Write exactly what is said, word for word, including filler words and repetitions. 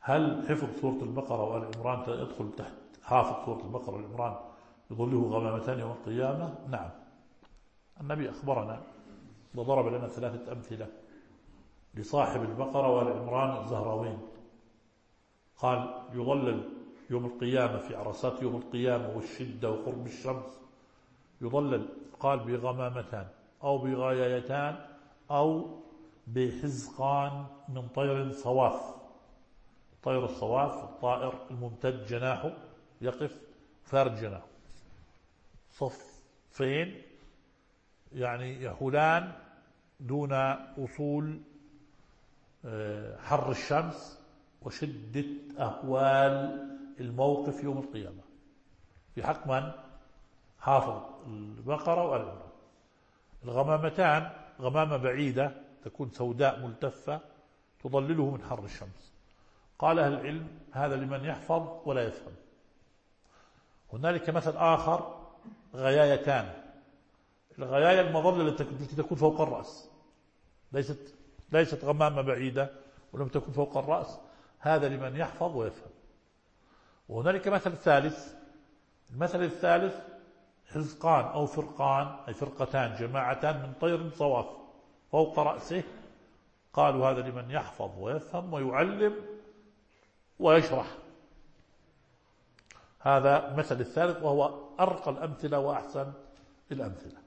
هل حفظ سورة البقرة وآل عمران يدخل تحت حافظ سورة البقرة وآل عمران يظله غمامتان يوم القيامة؟ نعم، النبي أخبرنا وضرب لنا ثلاثة أمثلة لصاحب البقرة وآل عمران الزهراوين، قال يظلل يوم القيامة في عرصات يوم القيامة والشدة وقرب الشمس، يظلل قال بغمامتان أو بغايتان أو بحزقان من طير صواف. طير الصواف الطائر الممتد جناحه يقف فارج جناحه، صفين يعني يحولان دون وصول حر الشمس وشدة أهوال الموقف يوم القيامة. في حق من حافظ البقرة وآل عمران. الغمامتان غمامة بعيدة تكون سوداء ملتفة تضلله من حر الشمس. قال أهل العلم هذا لمن يحفظ ولا يفهم. هنالك مثل آخر غيايتان، الغياية المظلة التي تكون فوق الرأس، ليست ليست غمامة بعيدة ولم تكن فوق الرأس، هذا لمن يحفظ ويفهم. وهنالك مثل ثالث، المثل الثالث حزقان أو فرقان أي فرقتان جماعتان من طير صواف فوق رأسه، قالوا هذا لمن يحفظ ويفهم ويعلم ويشرح. هذا المثل الثالث وهو أرقى الأمثلة وأحسن الأمثلة.